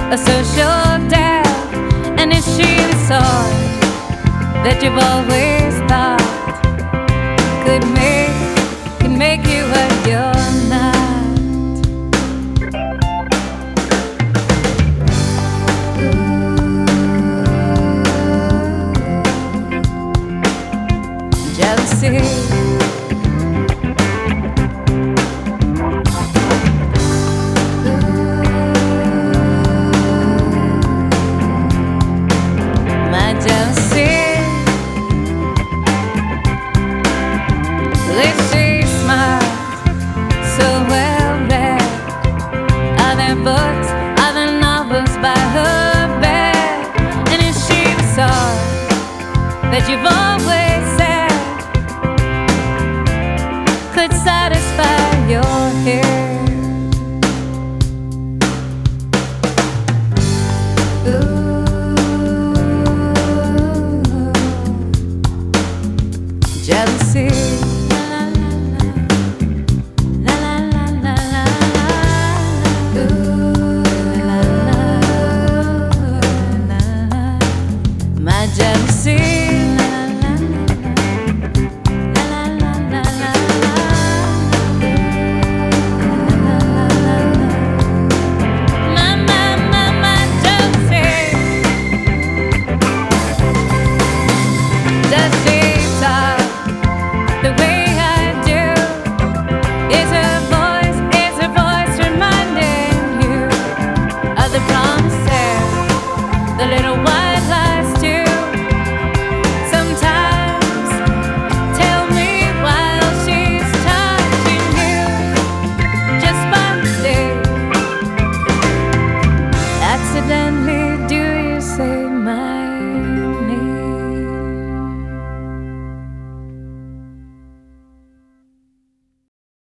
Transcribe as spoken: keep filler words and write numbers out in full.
a social doubt? And is she the sort that you've always thought could make, could make you what you're not? Ooh, jealousy. Books, other novels by her bed. And is she the sort that you've always